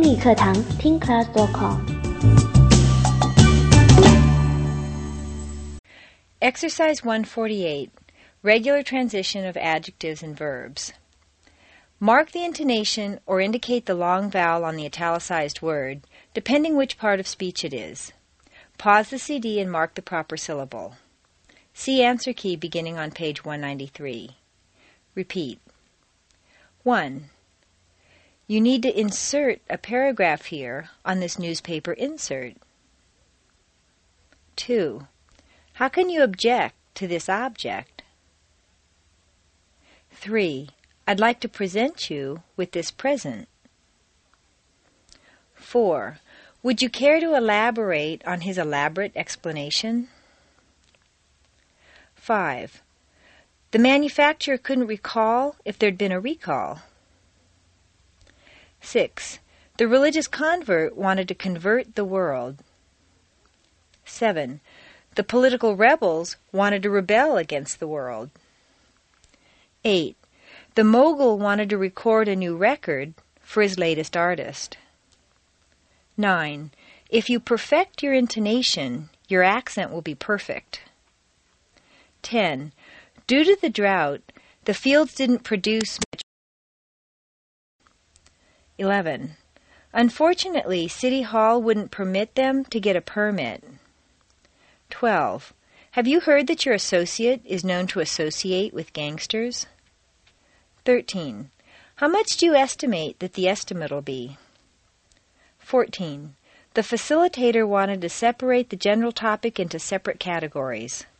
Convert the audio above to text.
英语课堂听 class.com。 Exercise 148, Regular transition of adjectives and verbs. Mark the intonation or indicate the long vowel on the italicized word, depending which part of speech it is. Pause the CD and mark the proper syllable. See answer key beginning on page 193. Repeat. 1. You need to insert a paragraph here on this newspaper insert. 2. How can you object to this object? 3. I'd like to present you with this present. 4. Would you care to elaborate on his elaborate explanation? 5. The manufacturer couldn't recall if there'd been a recall. 6. The religious convert wanted to convert the world. 7. The political rebels wanted to rebel against the world. 8. The mogul wanted to record a new record for his latest artist. 9. If you perfect your intonation, your accent will be perfect. 10. Due to the drought, the fields didn't produce much. 11. Unfortunately, City Hall wouldn't permit them to get a permit. 12. Have you heard that your associate is known to associate with gangsters? 13. How much do you estimate that the estimate will be? 14. The facilitator wanted to separate the general topic into separate categories.